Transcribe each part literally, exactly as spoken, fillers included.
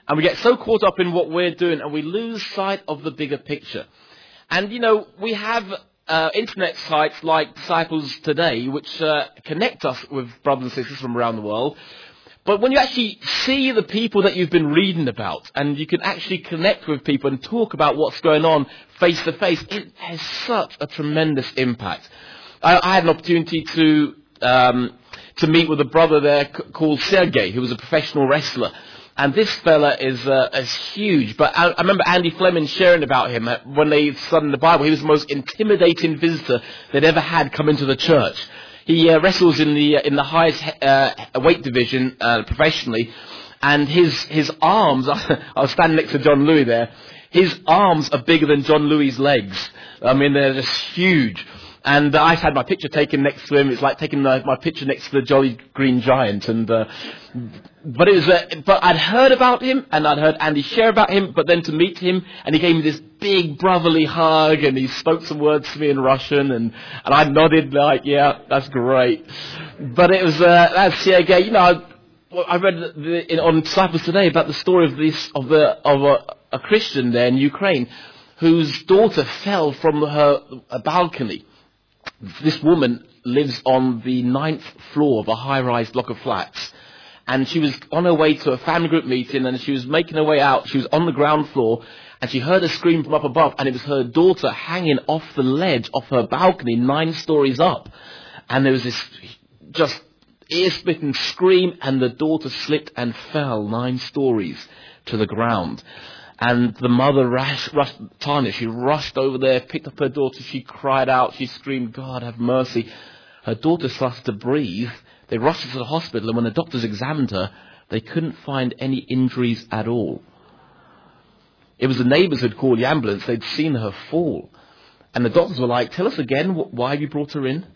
And we get so caught up in what we're doing and we lose sight of the bigger picture. And, you know, we have uh, internet sites like Disciples Today, which uh, connect us with brothers and sisters from around the world. But when you actually see the people that you've been reading about, and you can actually connect with people and talk about what's going on face to face, it has such a tremendous impact. I, I had an opportunity to um, to meet with a brother there c- called Sergey, who was a professional wrestler. And this fella is, uh, is huge. But I, I remember Andy Fleming sharing about him when they studied the Bible. He was the most intimidating visitor they'd ever had come into the church. He uh, wrestles in the uh, in the highest uh, weight division uh, professionally, and his his arms. I was standing next to John Louis there. His arms are bigger than John Louis's legs. I mean, they're just huge. And uh, I had my picture taken next to him. It's like taking uh, my picture next to the Jolly Green Giant. And uh, but it was, uh, but I'd heard about him, and I'd heard Andy share about him. But then to meet him, and he gave me this big brotherly hug, and he spoke some words to me in Russian, and and I nodded like, yeah, that's great. But it was uh, that's yeah, again, you know, I, I read the, in, on Disciples Today about the story of this of the of a, a Christian there in Ukraine, whose daughter fell from her a balcony. This woman lives on the ninth floor of a high-rise block of flats. And she was on her way to a family group meeting, and she was making her way out. She was on the ground floor, and she heard a scream from up above, and it was her daughter hanging off the ledge of her balcony nine stories up. And there was this just ear-splitting scream, and the daughter slipped and fell nine stories to the ground. And the mother rushed, rushed, Tanya, she rushed over there, picked up her daughter, she cried out, she screamed, God, have mercy. Her daughter started to breathe. They rushed her to the hospital, and when the doctors examined her, they couldn't find any injuries at all. It was the neighbours who'd called the ambulance. They'd seen her fall. And the doctors were like, tell us again, why have you brought her in?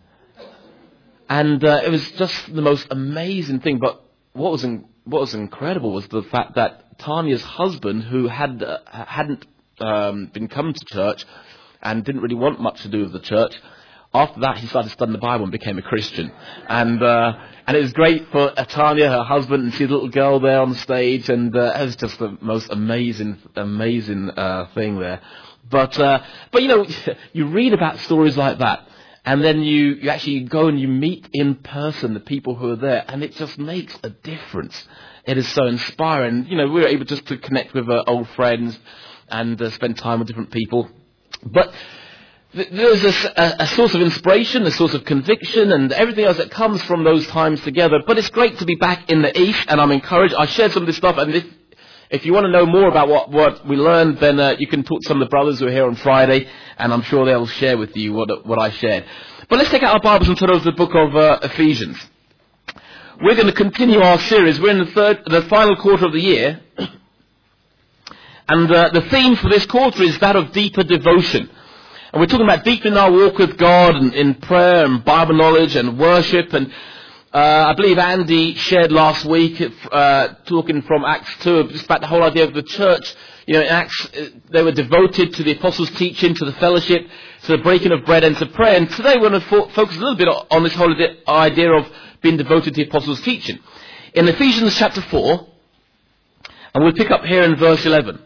And uh, it was just the most amazing thing. But what was in, what was incredible was the fact that Tanya's husband, who had, uh, hadn't um, been coming to church and didn't really want much to do with the church, after that he started studying the Bible and became a Christian. And uh, and it was great for Tanya, her husband, and see the little girl there on the stage, and uh, it was just the most amazing, amazing uh, thing there. But, uh, but you know, you read about stories like that, and then you, you actually go and you meet in person the people who are there, and it just makes a difference. It is so inspiring. You know, we were able just to connect with uh, old friends and uh, spend time with different people. But th- there's a, a, a source of inspiration, a source of conviction, and everything else that comes from those times together. But it's great to be back in the East, and I'm encouraged. I shared some of this stuff, and if, if you want to know more about what, what we learned, then uh, you can talk to some of the brothers who are here on Friday, and I'm sure they'll share with you what, what I shared. But let's take out our Bibles and turn over to the book of uh, Ephesians. We're going to continue our series. We're in the third, the final quarter of the year. And uh, the theme for this quarter is that of deeper devotion. And we're talking about deepening our walk with God and in prayer and Bible knowledge and worship. And uh, I believe Andy shared last week, uh, talking from Acts two, just about the whole idea of the church. You know, in Acts, they were devoted to the apostles' teaching, to the fellowship, to the breaking of bread and to prayer. And today we're going to fo- focus a little bit on this whole idea of being devoted to the apostles' teaching. In Ephesians chapter four, and we'll pick up here in verse eleven.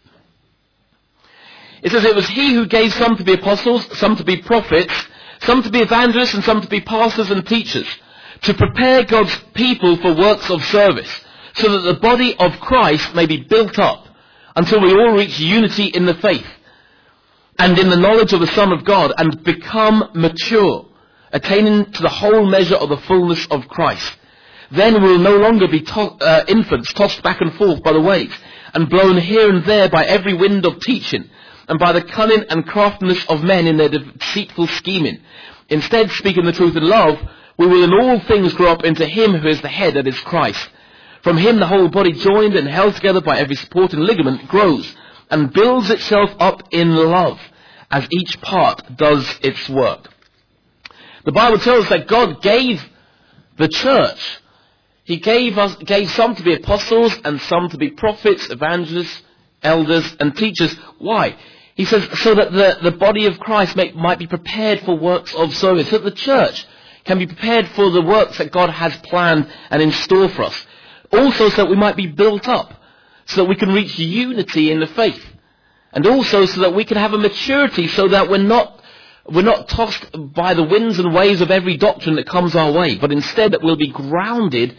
It says, it was he who gave some to be apostles, some to be prophets, some to be evangelists, and some to be pastors and teachers, to prepare God's people for works of service, so that the body of Christ may be built up, until we all reach unity in the faith, and in the knowledge of the Son of God, and become mature, attaining to the whole measure of the fullness of Christ. Then we will no longer be to- uh, infants tossed back and forth by the waves, and blown here and there by every wind of teaching, and by the cunning and craftiness of men in their deceitful scheming. Instead, speaking the truth in love, we will in all things grow up into him who is the head, that is Christ. From him the whole body, joined and held together by every supporting ligament, grows and builds itself up in love, as each part does its work. The Bible tells us that God gave the church. He gave us, gave some to be apostles and some to be prophets, evangelists, elders and teachers. Why? He says, so that the, the body of Christ may, might be prepared for works of service, so that the church can be prepared for the works that God has planned and in store for us. Also so that we might be built up, so that we can reach unity in the faith. And also so that we can have a maturity so that we're not, we're not tossed by the winds and waves of every doctrine that comes our way, but instead that we'll be grounded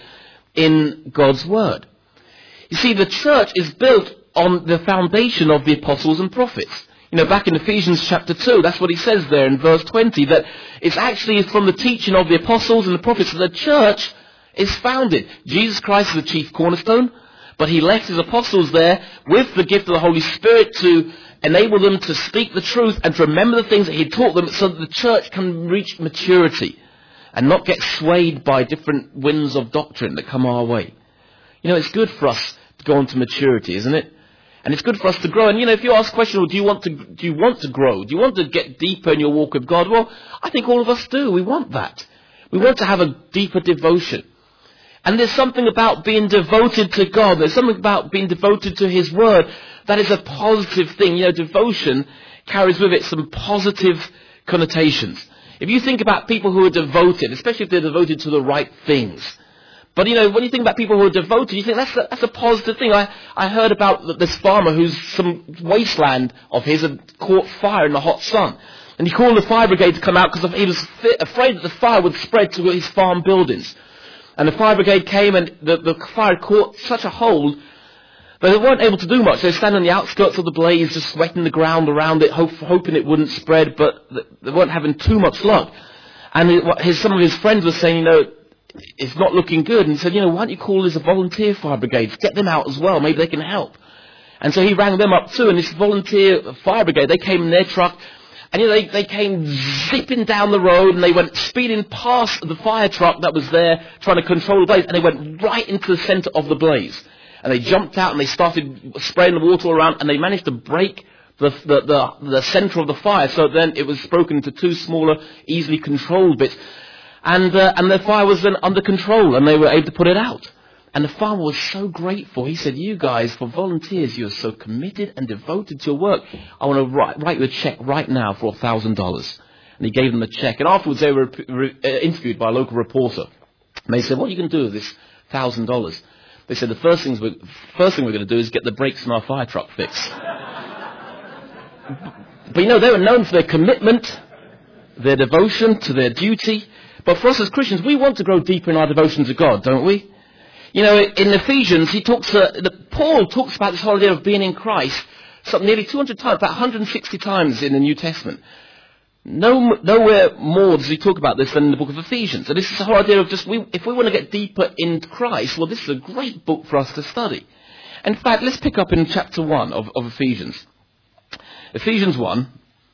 in God's Word. You see, the church is built on the foundation of the apostles and prophets. You know, back in Ephesians chapter two, that's what he says there in verse twenty, that it's actually from the teaching of the apostles and the prophets that the church is founded. Jesus Christ is the chief cornerstone, but he left his apostles there with the gift of the Holy Spirit to enable them to speak the truth and to remember the things that he taught them so that the church can reach maturity and not get swayed by different winds of doctrine that come our way. You know, it's good for us to go on to maturity, isn't it? And it's good for us to grow. And, you know, if you ask the question, well, do you want to, do you want to grow? Do you want to get deeper in your walk with God? Well, I think all of us do. We want that. We want to have a deeper devotion. And there's something about being devoted to God. There's something about being devoted to His Word that is a positive thing. You know, devotion carries with it some positive connotations. If you think about people who are devoted, especially if they're devoted to the right things. But, you know, when you think about people who are devoted, you think that's a, that's a positive thing. I, I heard about this farmer who's some wasteland of his had caught fire in the hot sun. And he called the fire brigade to come out because he was fi- afraid that the fire would spread to his farm buildings. And the fire brigade came and the, the fire caught such a hold that they weren't able to do much. They were standing on the outskirts of the blaze, just sweating the ground around it, hope, hoping it wouldn't spread, but they weren't having too much luck. And it, his, some of his friends were saying, you know, it's not looking good. And he said, you know, why don't you call this a volunteer fire brigade? Get them out as well. Maybe they can help. And so he rang them up too. And this volunteer fire brigade, they came in their truck. And, you know, they, they came zipping down the road and they went speeding past the fire truck that was there trying to control the blaze. And they went right into the centre of the blaze. And they jumped out and they started spraying the water around. And they managed to break the, the, the, the centre of the fire. So then it was broken into two smaller, easily controlled bits. And, uh, and the fire was then under control and they were able to put it out. And the farmer was so grateful. He said, you guys, for volunteers, you're so committed and devoted to your work. I want to write, write you a cheque right now for one thousand dollars. And he gave them the cheque. And afterwards they were re- uh, interviewed by a local reporter. And they said, what are you going to do with this one thousand dollars? They said, the first, things we're, first thing we're going to do is get the brakes in our fire truck fixed. But you know, they were known for their commitment, their devotion to their duty. But for us as Christians, we want to grow deeper in our devotion to God, don't we? You know, in Ephesians, he talks, uh, the, Paul talks about this whole idea of being in Christ something nearly two hundred times, about one hundred sixty times in the New Testament. No, nowhere more does he talk about this than in the book of Ephesians. And this is the whole idea of just, we, if we want to get deeper in Christ, well, this is a great book for us to study. In fact, let's pick up in chapter one of, of Ephesians. Ephesians one.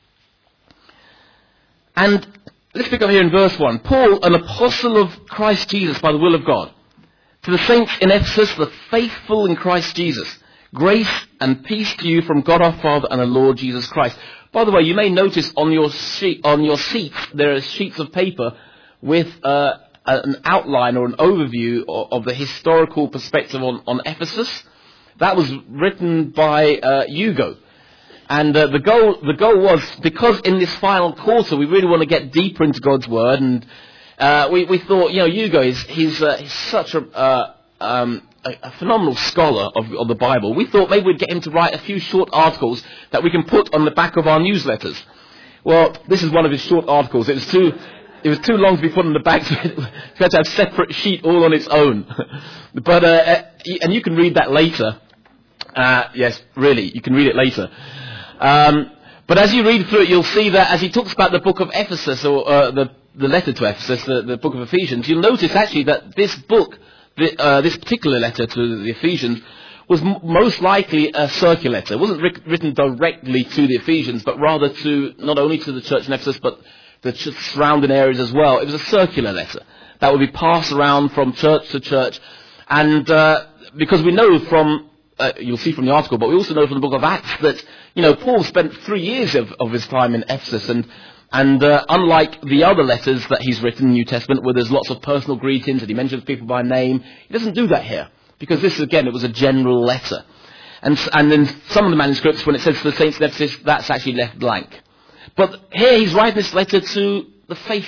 And let's pick up here in verse one. Paul, an apostle of Christ Jesus by the will of God, to the saints in Ephesus, the faithful in Christ Jesus, grace and peace to you from God our Father and the Lord Jesus Christ. By the way, you may notice on your sheet, on your seats there are sheets of paper with uh, an outline or an overview of, of the historical perspective on, on Ephesus. That was written by uh, Hugo. And uh, the goal the goal was, because in this final quarter we really want to get deeper into God's Word, and uh, we, we thought, you know, Hugo, is, he's, uh, he's such a, uh, um, a, a phenomenal scholar of, of the Bible. We thought maybe we'd get him to write a few short articles that we can put on the back of our newsletters. Well, this is one of his short articles. It was too, it was too long to be put on the back, so it had to have a separate sheet all on its own. But uh, and you can read that later. Uh, yes, really, you can read it later. Um, but as you read through it, you'll see that as he talks about the book of Ephesus, or uh, the, the letter to Ephesus, the, the book of Ephesians, you'll notice actually that this book, the, uh, this particular letter to the Ephesians, was m- most likely a circular letter. It wasn't ri- written directly to the Ephesians, but rather to, not only to the church in Ephesus, but the ch- surrounding areas as well. It was a circular letter that would be passed around from church to church. And uh, because we know from... Uh, you'll see from the article, but we also know from the book of Acts that, you know, Paul spent three years of, of his time in Ephesus, and and uh, unlike the other letters that he's written in the New Testament, where there's lots of personal greetings and he mentions people by name, he doesn't do that here, because this, again, it was a general letter. And and in some of the manuscripts, when it says to the saints in Ephesus, that's actually left blank. But here he's writing this letter to the faithful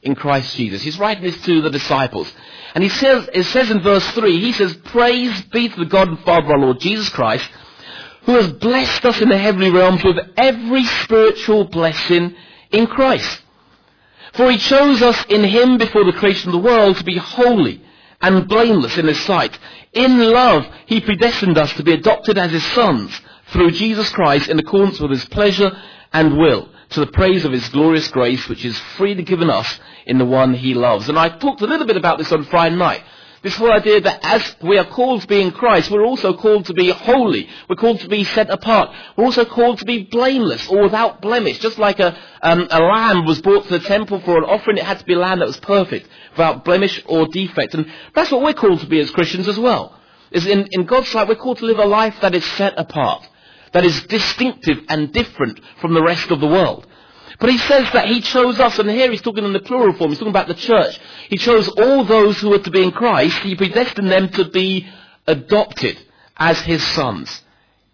in Christ Jesus. He's writing this to the disciples. And he says, it says in verse three, he says, "Praise be to the God and Father of our Lord Jesus Christ, who has blessed us in the heavenly realms with every spiritual blessing in Christ. For he chose us in him before the creation of the world to be holy and blameless in his sight. In love, he predestined us to be adopted as his sons through Jesus Christ in accordance with his pleasure and will, to the praise of his glorious grace, which is freely given us in the one he loves." And I talked a little bit about this on Friday night. This whole idea that as we are called to be in Christ, we're also called to be holy. We're called to be set apart. We're also called to be blameless or without blemish. Just like a, um, a lamb was brought to the temple for an offering, it had to be a lamb that was perfect, without blemish or defect. And that's what we're called to be as Christians as well. Is in, in God's sight, we're called to live a life that is set apart, that is distinctive and different from the rest of the world. But he says that he chose us, and here he's talking in the plural form, he's talking about the church. He chose all those who are to be in Christ, he predestined them to be adopted as his sons.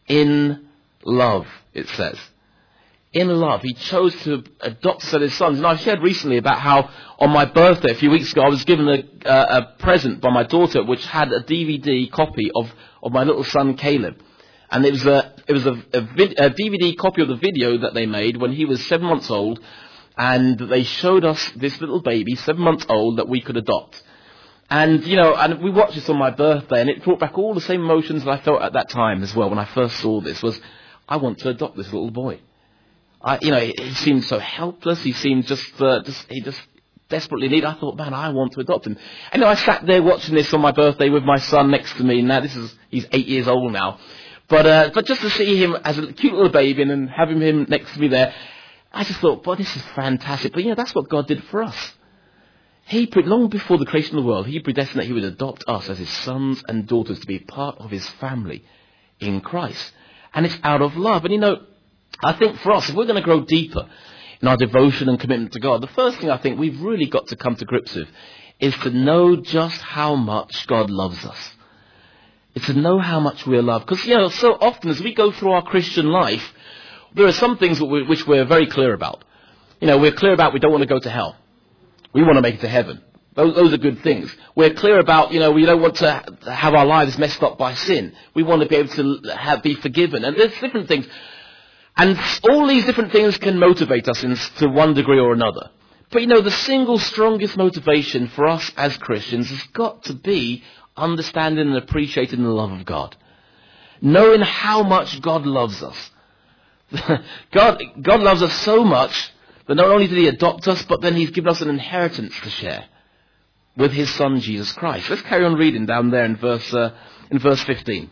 In love, it says. In love. He chose to adopt us as his sons. And I shared recently about how on my birthday a few weeks ago I was given a, uh, a present by my daughter which had a D V D copy of, of my little son Caleb. And it was a it was a, a, vid, a D V D copy of the video that they made when he was seven months old, and they showed us this little baby, seven months old, that we could adopt. And you know, and we watched this on my birthday, and it brought back all the same emotions that I felt at that time as well when I first saw this. Was I want to adopt this little boy. I, you know, he, he seemed so helpless. He seemed just, uh, just he just desperately needed. I thought, man, I want to adopt him. And you know, I sat there watching this on my birthday with my son next to me. Now this is he's eight years old now. But uh, but just to see him as a cute little baby and then having him next to me there, I just thought, boy, this is fantastic. But you know, that's what God did for us. He, long before the creation of the world, he predestined that he would adopt us as his sons and daughters to be part of his family in Christ. And it's out of love. And you know, I think for us, if we're going to grow deeper in our devotion and commitment to God, the first thing I think we've really got to come to grips with is to know just how much God loves us. It's to know how much we are loved. Because, you know, so often as we go through our Christian life, there are some things which we're very clear about. You know, we're clear about we don't want to go to hell. We want to make it to heaven. Those, those are good things. We're clear about, you know, we don't want to have our lives messed up by sin. We want to be able to have, be forgiven. And there's different things. And all these different things can motivate us in, to one degree or another. But, you know, the single strongest motivation for us as Christians has got to be understanding and appreciating the love of God. Knowing how much God loves us. God, God loves us so much that not only did he adopt us, but then he's given us an inheritance to share with his son Jesus Christ. Let's carry on reading down there in verse, uh, in verse fifteen.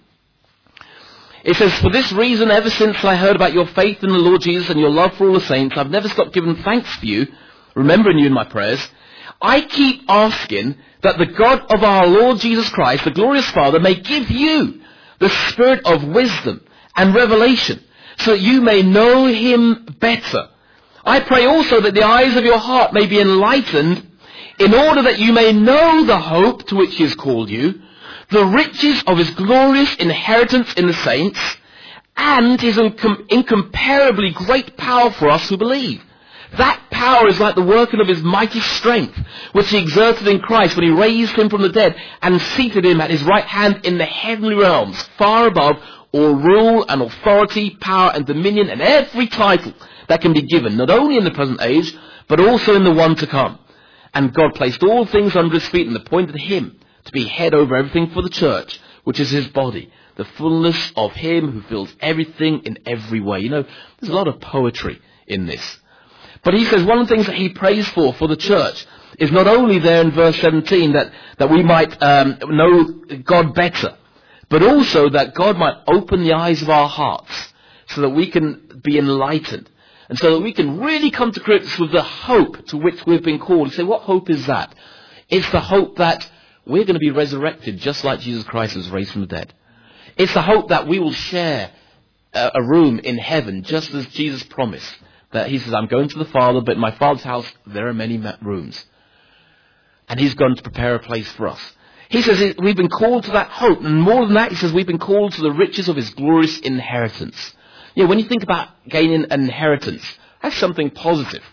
It says, "For this reason, ever since I heard about your faith in the Lord Jesus and your love for all the saints, I've never stopped giving thanks for you, remembering you in my prayers. I keep asking that the God of our Lord Jesus Christ, the glorious Father, may give you the spirit of wisdom and revelation, so that you may know him better. I pray also that the eyes of your heart may be enlightened, in order that you may know the hope to which he has called you, the riches of his glorious inheritance in the saints, and his incom- incomparably great power for us who believe. That power is like the working of his mighty strength, which he exerted in Christ when he raised him from the dead and seated him at his right hand in the heavenly realms, far above all rule and authority, power and dominion, and every title that can be given, not only in the present age, but also in the one to come. And God placed all things under his feet and appointed him to be head over everything for the church, which is his body, the fullness of him who fills everything in every way." You know, there's a lot of poetry in this. But he says one of the things that he prays for for the church is not only there in verse seventeen that, that we might um, know God better, but also that God might open the eyes of our hearts so that we can be enlightened. And so that we can really come to grips with the hope to which we've been called. You say, what hope is that? It's the hope that we're going to be resurrected just like Jesus Christ was raised from the dead. It's the hope that we will share a, a room in heaven just as Jesus promised. That he says, I'm going to the Father, but in my Father's house there are many rooms. And he's going to prepare a place for us. He says we've been called to that hope. And more than that, he says we've been called to the riches of his glorious inheritance. You know, when you think about gaining an inheritance, that's something positive.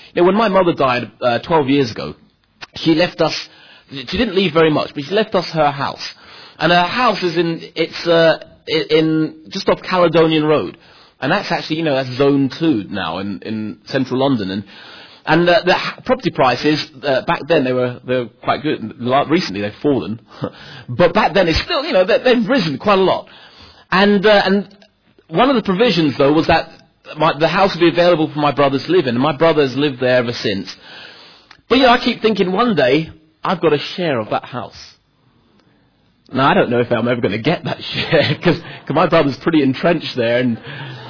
You know, when my mother died uh, twelve years ago, she left us, she didn't leave very much, but she left us her house. And her house is in, it's uh, in, just off Caledonian Road. And that's actually, you know, that's zone two now in, in central London. And And uh, the ha- property prices, uh, back then they were they were quite good. Recently they've fallen. But back then it's still, you know, they, they've risen quite a lot. And uh, and one of the provisions, though, was that my, the house would be available for my brothers to live in. And my brother's lived there ever since. But, you know, I keep thinking one day I've got a share of that house. Now, I don't know if I'm ever going to get that share because my brother's pretty entrenched there. And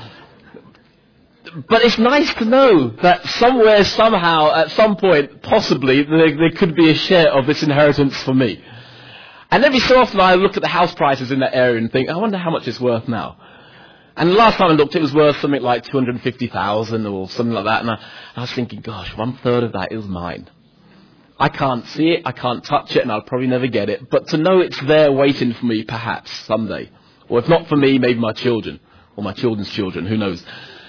But it's nice to know that somewhere, somehow, at some point, possibly, there, there could be a share of this inheritance for me. And every so often I look at the house prices in that area and think, I wonder how much it's worth now. And the last time I looked, it was worth something like two hundred fifty thousand dollars or something like that. And I, I was thinking, gosh, one third of that is mine. I can't see it, I can't touch it, and I'll probably never get it. But to know it's there waiting for me, perhaps, someday. Or if not for me, maybe my children. Or my children's children, who knows.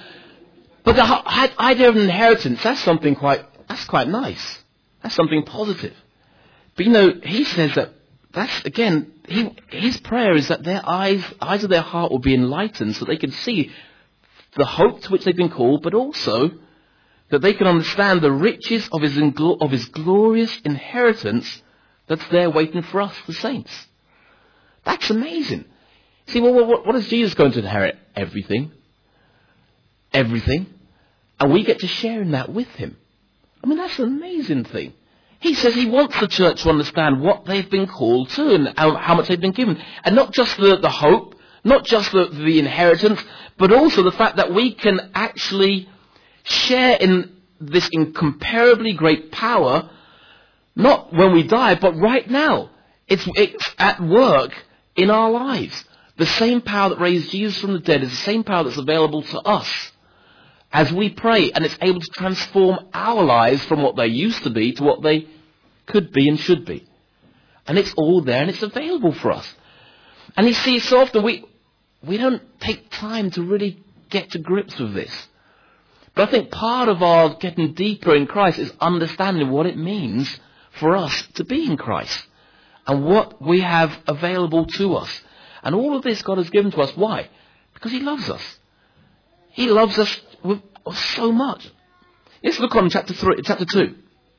But the idea of inheritance, that's something quite, that's quite nice. That's something positive. But you know, he says that, that's, again, he, his prayer is that their eyes, eyes of their heart will be enlightened so they can see the hope to which they've been called, but also that they can understand the riches of his, of his glorious inheritance that's there waiting for us, the saints. That's amazing. See, well, what, what is Jesus going to inherit? Everything. Everything. And we get to share in that with him. I mean, that's an amazing thing. He says he wants the church to understand what they've been called to and how, how much they've been given. And not just the, the hope, not just the, the inheritance, but also the fact that we can actually share in this incomparably great power, not when we die, but right now. It's, it's at work in our lives. The same power that raised Jesus from the dead is the same power that's available to us as we pray, and it's able to transform our lives from what they used to be to what they could be and should be. And it's all there and it's available for us. And you see, so often we we don't take time to really get to grips with this. But I think part of our getting deeper in Christ is understanding what it means for us to be in Christ and what we have available to us. And all of this God has given to us. Why? Because he loves us. He loves us with so much. Let's look on chapter three, chapter two.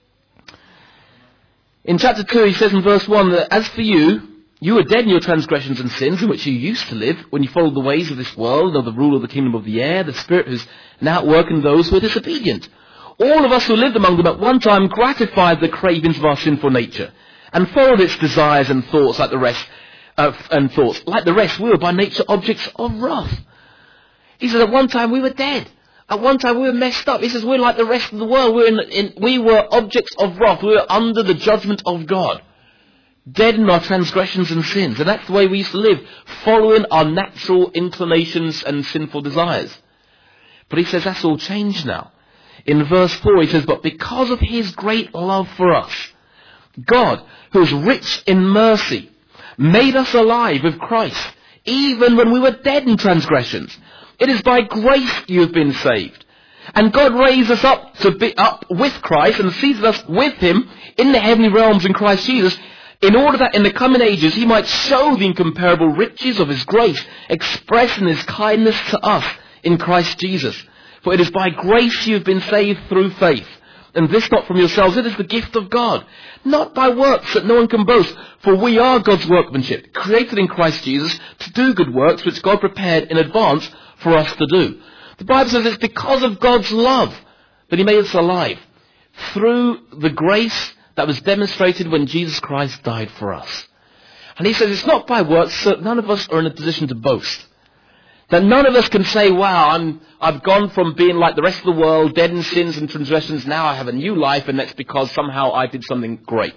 In chapter two, he says in verse one that as for you, you were dead in your transgressions and sins in which you used to live when you followed the ways of this world, of the rule of the kingdom of the air, the spirit who's now at work in those who are disobedient. All of us who lived among them at one time gratified the cravings of our sinful nature and followed its desires and thoughts like the rest. Uh, and thoughts. Like the rest, we were by nature objects of wrath. He says at one time we were dead. At one time we were messed up. He says we're like the rest of the world. We're in, in, we were objects of wrath. We were under the judgment of God. Dead in our transgressions and sins. And that's the way we used to live, following our natural inclinations and sinful desires. But he says that's all changed now. In verse four he says, but because of his great love for us, God, who is rich in mercy, made us alive with Christ, even when we were dead in transgressions. It is by grace you have been saved. And God raised us up to be up with Christ and seated us with him in the heavenly realms in Christ Jesus, in order that in the coming ages he might show the incomparable riches of his grace, expressed in his kindness to us in Christ Jesus. For it is by grace you have been saved through faith. And this not from yourselves, it is the gift of God, not by works that no one can boast. For we are God's workmanship, created in Christ Jesus to do good works which God prepared in advance for us to do. The Bible says it's because of God's love that he made us alive, through the grace that was demonstrated when Jesus Christ died for us. And he says it's not by works, so none of us are in a position to boast. That none of us can say, wow, I'm, I've gone from being like the rest of the world, dead in sins and transgressions, now I have a new life, and that's because somehow I did something great.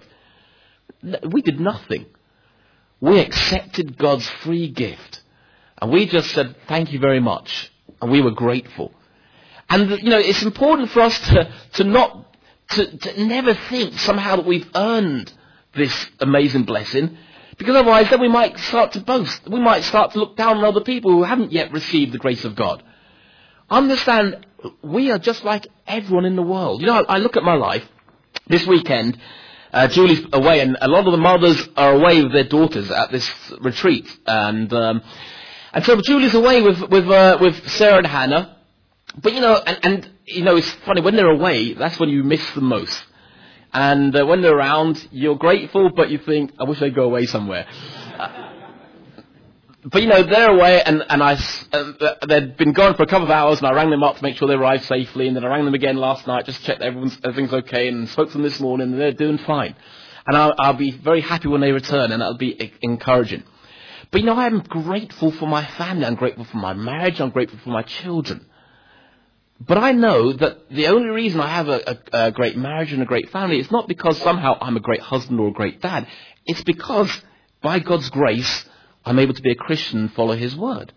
We did nothing. We accepted God's free gift. And we just said, thank you very much. And we were grateful. And, you know, it's important for us to, to not, to, to never think somehow that we've earned this amazing blessing. Because otherwise then we might start to boast. We might start to look down on other people who haven't yet received the grace of God. Understand, we are just like everyone in the world. You know, I look at my life this weekend. Uh, Julie's away, and a lot of the mothers are away with their daughters at this retreat, and um, and so Julie's away with with uh, with Sarah and Hannah. But you know, and, and you know, it's funny when they're away. That's when you miss them most. And uh, when they're around, you're grateful, but you think, I wish they'd go away somewhere. Uh, but you know, they're away, and and I uh, they'd been gone for a couple of hours, and I rang them up to make sure they arrived safely, and then I rang them again last night just to check that everyone's, everything's okay, and spoke to them this morning, and they're doing fine. And I'll, I'll be very happy when they return, and that'll be encouraging. But you know, I'm grateful for my family, I'm grateful for my marriage, I'm grateful for my children. But I know that the only reason I have a, a, a great marriage and a great family is not because somehow I'm a great husband or a great dad. It's because, by God's grace, I'm able to be a Christian and follow His word.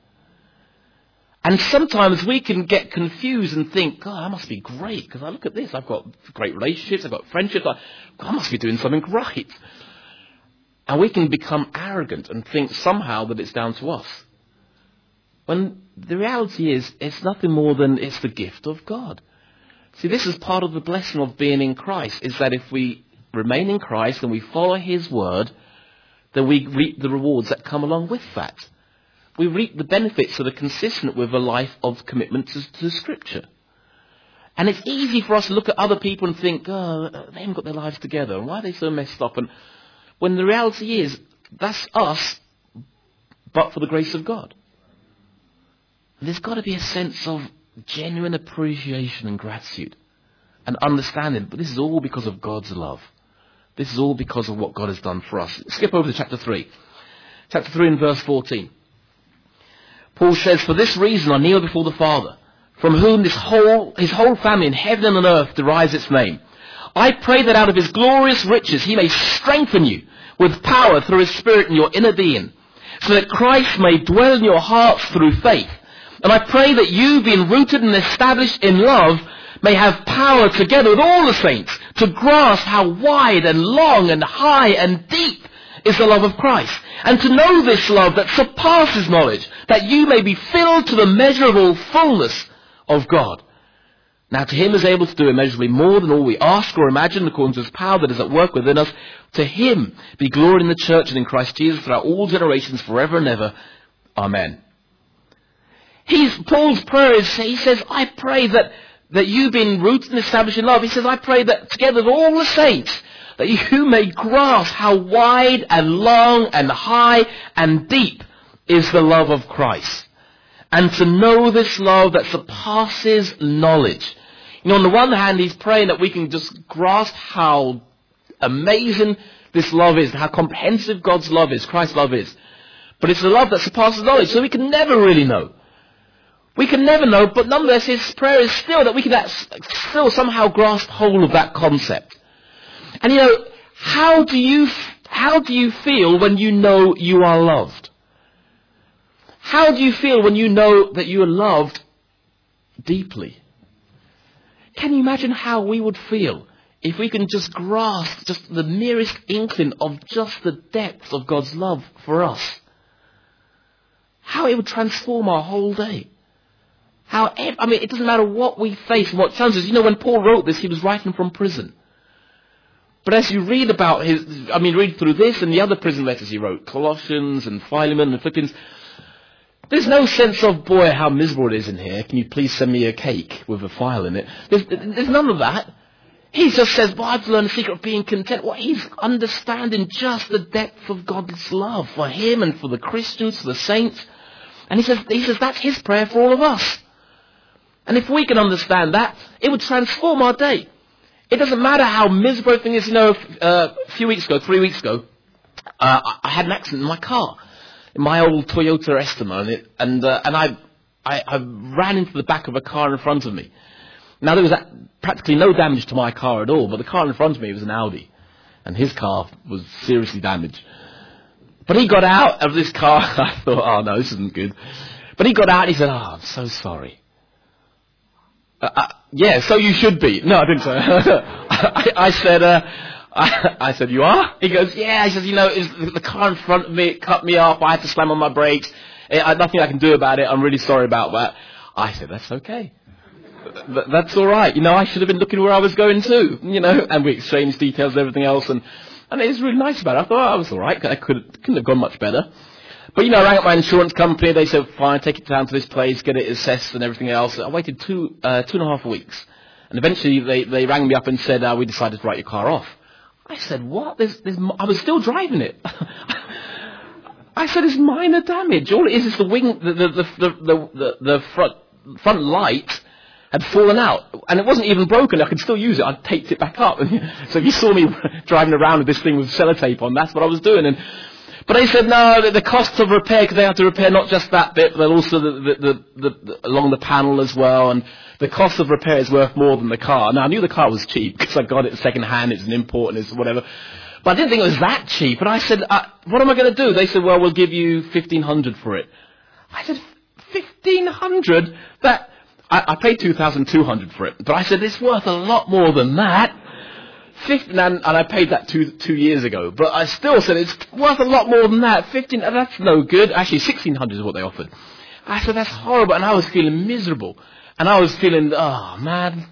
And sometimes we can get confused and think, God, I must be great, because I look at this, I've got great relationships, I've got friendships, I, God, I must be doing something right. And we can become arrogant and think somehow that it's down to us. When the reality is, it's nothing more than it's the gift of God. See, this is part of the blessing of being in Christ, is that if we remain in Christ and we follow His word, then we reap the rewards that come along with that. We reap the benefits that are consistent with a life of commitment to, to Scripture. And it's easy for us to look at other people and think, oh, they haven't got their lives together, and why are they so messed up? And when the reality is, that's us, but for the grace of God. There's got to be a sense of genuine appreciation and gratitude and understanding, but this is all because of God's love. This is all because of what God has done for us. Skip over to chapter three. Chapter three and verse fourteen. Paul says, for this reason I kneel before the Father, from whom this whole, his whole family in heaven and on earth derives its name. I pray that out of his glorious riches he may strengthen you with power through his Spirit in your inner being, so that Christ may dwell in your hearts through faith. And I pray that you, being rooted and established in love, may have power together with all the saints to grasp how wide and long and high and deep is the love of Christ, and to know this love that surpasses knowledge, that you may be filled to the measure of all fullness of God. Now to him is able to do immeasurably more than all we ask or imagine, according to his power that is at work within us. To him be glory in the church and in Christ Jesus throughout all generations, forever and ever. Amen. He's, Paul's prayer is, he says, I pray that, that you being rooted and established in love, he says, I pray that together with all the saints, that you may grasp how wide and long and high and deep is the love of Christ. And to know this love that surpasses knowledge. You know, on the one hand, he's praying that we can just grasp how amazing this love is, how comprehensive God's love is, Christ's love is. But it's the love that surpasses knowledge, so we can never really know. We can never know, but nonetheless his prayer is still that we can still somehow grasp hold of that concept. And you know, how do you, how do you feel when you know you are loved? How do you feel when you know that you are loved deeply? Can you imagine how we would feel if we can just grasp just the merest inkling of just the depth of God's love for us? How it would transform our whole day. How, I mean, it doesn't matter what we face, what challenges. You know, when Paul wrote this, he was writing from prison. But as you read about his, I mean, read through this and the other prison letters he wrote, Colossians and Philemon and Philippians, there's no sense of, boy, how miserable it is in here. Can you please send me a cake with a file in it? There's, there's none of that. He just says, well, I've learned the secret of being content. Well, he's understanding just the depth of God's love for him and for the Christians, for the saints. And he says, he says that's his prayer for all of us. And if we can understand that, it would transform our day. It doesn't matter how miserable everything is. You know, uh, a few weeks ago, three weeks ago, uh, I had an accident in my car, in my old Toyota Estima, and, it, and, uh, and I, I, I ran into the back of a car in front of me. Now, there was practically no damage to my car at all, but the car in front of me was an Audi, and his car was seriously damaged. But he got out of this car, I thought, oh no, this isn't good. But he got out and he said, oh, I'm so sorry. Uh, uh, yeah, so you should be. No, I didn't say. I, I said, uh, I, I said, you are? He goes, yeah. He says, you know, it was the car in front of me, it cut me off. I had to slam on my brakes. I had nothing I can do about it. I'm really sorry about that. I said, that's okay. Th- that's all right. You know, I should have been looking where I was going too, you know, and we exchanged details and everything else. And, and it was really nice about it. I thought, oh, I was all right. I could, couldn't have gone much better. But, you know, I rang up my insurance company. They said, fine, take it down to this place, get it assessed and everything else. I waited two, uh, two and a half weeks. And eventually they, they rang me up and said, uh, we decided to write your car off. I said, what? There's, there's, I was still driving it. I said, it's minor damage. All it is is the wing, the, the, the, the, the, the front, front light had fallen out. And it wasn't even broken. I could still use it. I taped it back up. So if you saw me driving around with this thing with sellotape on, that's what I was doing. And But they said, no, the, the cost of repair, because they had to repair not just that bit, but also the, the, the, the, the, along the panel as well. And the cost of repair is worth more than the car. Now, I knew the car was cheap because I got it second hand. It's an import and it's whatever. But I didn't think it was that cheap. And I said, uh, what am I going to do? They said, well, we'll give you fifteen hundred dollars for it. I said, fifteen hundred dollars? That, I, I paid two thousand two hundred dollars for it. But I said, it's worth a lot more than that. fifteen, and, and I paid that two two years ago. But I still said, it's worth a lot more than that. fifteen, that's no good. Actually, sixteen hundred dollars is what they offered. I said, that's horrible. And I was feeling miserable. And I was feeling, oh, man,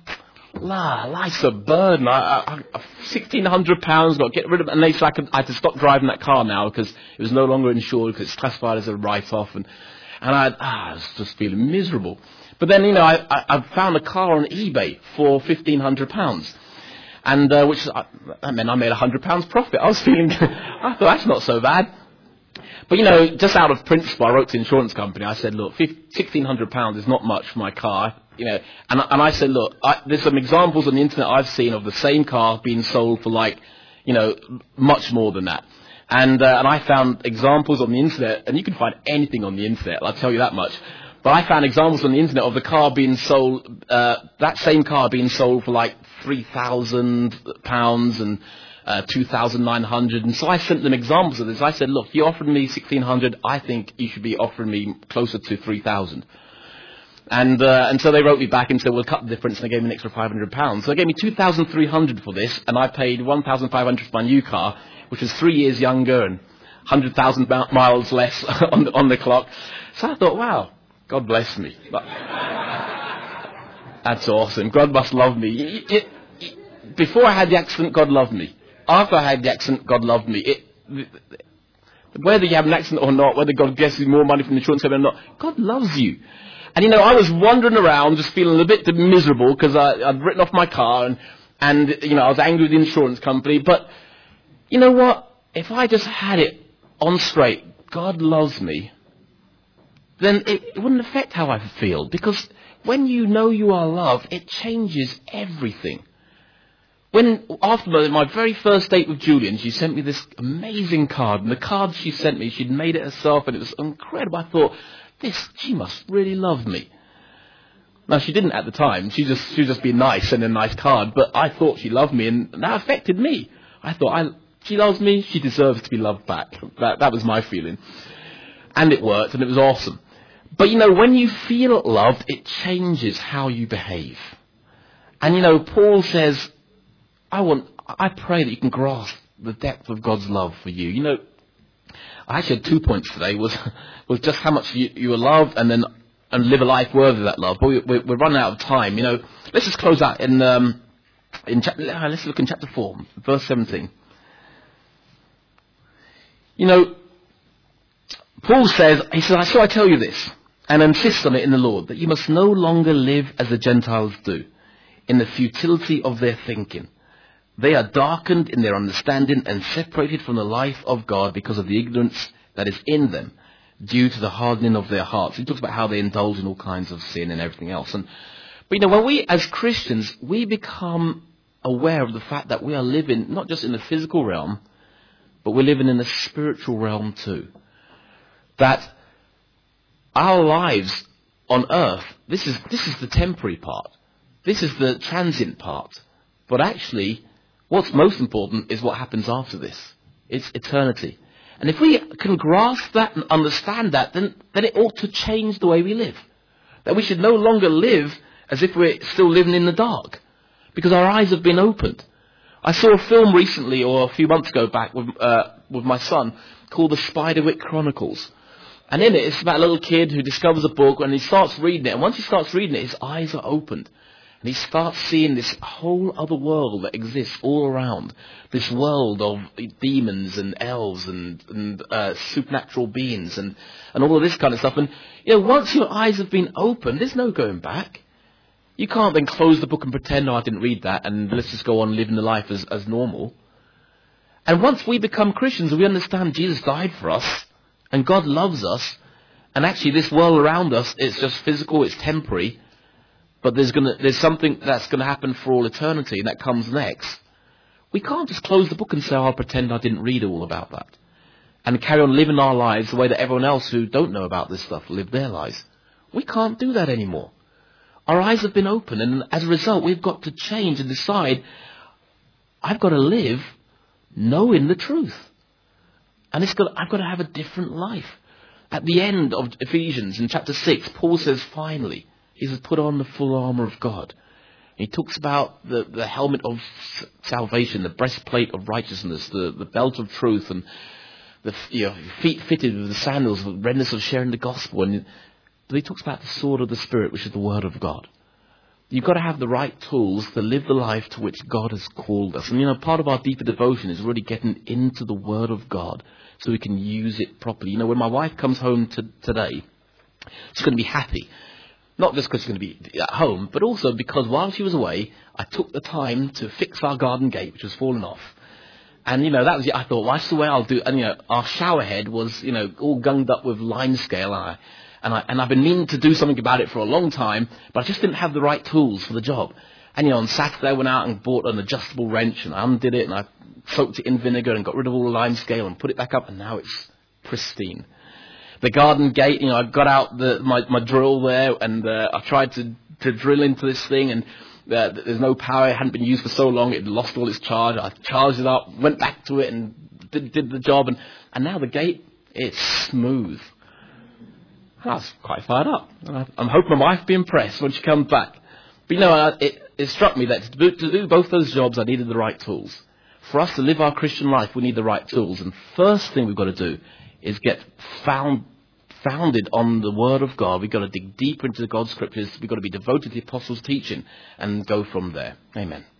la, life's a burden. I, I, sixteen hundred pounds, got to get rid of it. And they said I, could, I had to stop driving that car now because it was no longer insured because it's classified as a write-off. And, and I, ah, I was just feeling miserable. But then, you know, I, I, I found a car on eBay for fifteen hundred pounds. And, uh, which, uh, that meant I made one hundred pounds profit. I was feeling, I thought, that's not so bad. But, you know, just out of principle, I wrote to the insurance company. I said, look, sixteen hundred pounds is not much for my car. You know, and, and I said, look, I, there's some examples on the internet I've seen of the same car being sold for like, you know, much more than that. And, uh, and I found examples on the internet, and you can find anything on the internet, I'll tell you that much. But I found examples on the internet of the car being sold, uh, that same car being sold for like three thousand pounds and uh, two thousand nine hundred. And so I sent them examples of this. I said, look, you offered me sixteen hundred. I think you should be offering me closer to three thousand. And, uh, and so they wrote me back and said, we'll cut the difference. And they gave me an extra five hundred pounds. So they gave me two thousand three hundred for this. And I paid one thousand five hundred for my new car, which was three years younger and one hundred thousand miles less on the, on the clock. So I thought, wow. God bless me. That's awesome. God must love me. It, it, it, before I had the accident, God loved me. After I had the accident, God loved me. It, whether you have an accident or not, whether God gives you more money from the insurance company or not, God loves you. And, you know, I was wandering around just feeling a bit miserable because I'd written off my car and, and, you know, I was angry with the insurance company. But, you know what? If I just had it on straight, God loves me, then it, it wouldn't affect how I feel. Because when you know you are loved, it changes everything. When, after my, my very first date with Julian, she sent me this amazing card. And the card she sent me, she'd made it herself, and it was incredible. I thought, this, she must really love me. Now, she didn't at the time. She just, she was just being nice, sending a nice card. But I thought she loved me, and that affected me. I thought, I, she loves me, she deserves to be loved back. That, that was my feeling. And it worked, and it was awesome. But, you know, when you feel loved, it changes how you behave. And, you know, Paul says, I want, I pray that you can grasp the depth of God's love for you. You know, I actually had two points today, was was just how much you, you are loved and then and live a life worthy of that love. But we, we're, we're running out of time. You know, let's just close out in, um, in chapter, let's look in chapter four, verse seventeen. You know, Paul says, he says, so I tell you this, and insist on it in the Lord, that you must no longer live as the Gentiles do, in the futility of their thinking. They are darkened in their understanding and separated from the life of God because of the ignorance that is in them, due to the hardening of their hearts. He talks about how they indulge in all kinds of sin and everything else. And, but you know, when we, as Christians, we become aware of the fact that we are living not just in the physical realm, but we're living in the spiritual realm too. That our lives on earth, this is this is the temporary part. This is the transient part. But actually, what's most important is what happens after this. It's eternity. And if we can grasp that and understand that, then, then it ought to change the way we live. That we should no longer live as if we're still living in the dark. Because our eyes have been opened. I saw a film recently, or a few months ago back, with, uh, with my son, called The Spiderwick Chronicles. And in it, it's about a little kid who discovers a book and he starts reading it. And once he starts reading it, his eyes are opened. And he starts seeing this whole other world that exists all around. This world of demons and elves and, and uh, supernatural beings and, and all of this kind of stuff. And, you know, once your eyes have been opened, there's no going back. You can't then close the book and pretend, no, I didn't read that, and let's just go on living the life as, as normal. And once we become Christians and we understand Jesus died for us, and God loves us, and actually this world around us, it's just physical, it's temporary, but there's gonna there's something that's going to happen for all eternity, and that comes next. We can't just close the book and say, oh, I'll pretend I didn't read all about that, and carry on living our lives the way that everyone else who don't know about this stuff live their lives. We can't do that anymore. Our eyes have been opened, and as a result, we've got to change and decide, I've got to live knowing the truth. And it's got, I've got to have a different life. At the end of Ephesians, in chapter six, Paul says, finally, he says, put on the full armour of God. He talks about the, the helmet of salvation, the breastplate of righteousness, the, the belt of truth, and the you know, feet fitted with the sandals, the readiness of sharing the gospel. And but he talks about the sword of the Spirit, which is the word of God. You've got to have the right tools to live the life to which God has called us. And, you know, part of our deeper devotion is really getting into the Word of God so we can use it properly. You know, when my wife comes home to, today, she's going to be happy. Not just because she's going to be at home, but also because while she was away, I took the time to fix our garden gate, which was falling off. And, you know, that was it. I thought, well, that's the way I'll do. And, you know, our shower head was, you know, all gunged up with lime scale. And, I, and, I, and I've been meaning to do something about it for a long time, but I just didn't have the right tools for the job. And, you know, on Saturday I went out and bought an adjustable wrench and I undid it and I soaked it in vinegar and got rid of all the lime scale and put it back up, and now it's pristine. The garden gate, you know, I got out the, my, my drill there and uh, I tried to, to drill into this thing, and uh, there's no power. It hadn't been used for so long. It lost all its charge. I charged it up, went back to it and did, did the job. And, and now the gate, it's smooth. I was quite fired up. I, I'm hoping my wife will be impressed when she comes back. But, you know, it, it struck me that to do, to do both those jobs, I needed the right tools. For us to live our Christian life, we need the right tools. And first thing we've got to do is get found, founded on the Word of God. We've got to dig deeper into God's Scriptures. We've got to be devoted to the Apostles' teaching and go from there. Amen.